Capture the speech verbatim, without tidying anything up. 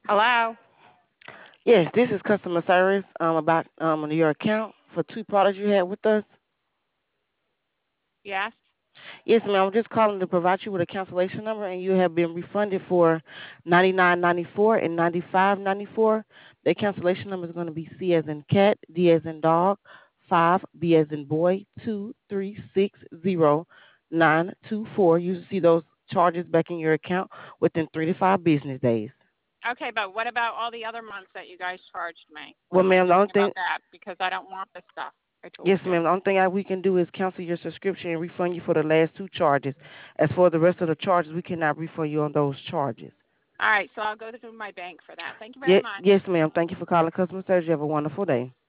Hello? Yes, this is customer service um, about um, your account for two products you had with us. Yes? Yes, ma'am. I'm just calling to provide you with a cancellation number, and you have been refunded for ninety nine ninety four and ninety five ninety four. The cancellation number is going to be C as in cat, D as in dog, five B as in boy, two three six zero nine two four. You see those charges back in your account within three to five business days. Okay, but what about all the other months that you guys charged me? What Well, am I ma'am, the doing only thing about that? Because I don't want this stuff. I told Yes, you. ma'am. The only thing I, we can do is cancel your subscription and refund you for the last two charges. As for the rest of the charges, we cannot refund you on those charges. All right, so I'll go through my bank for that. Thank you very Yes, much. yes, ma'am. Thank you for calling customer service. You have a wonderful day.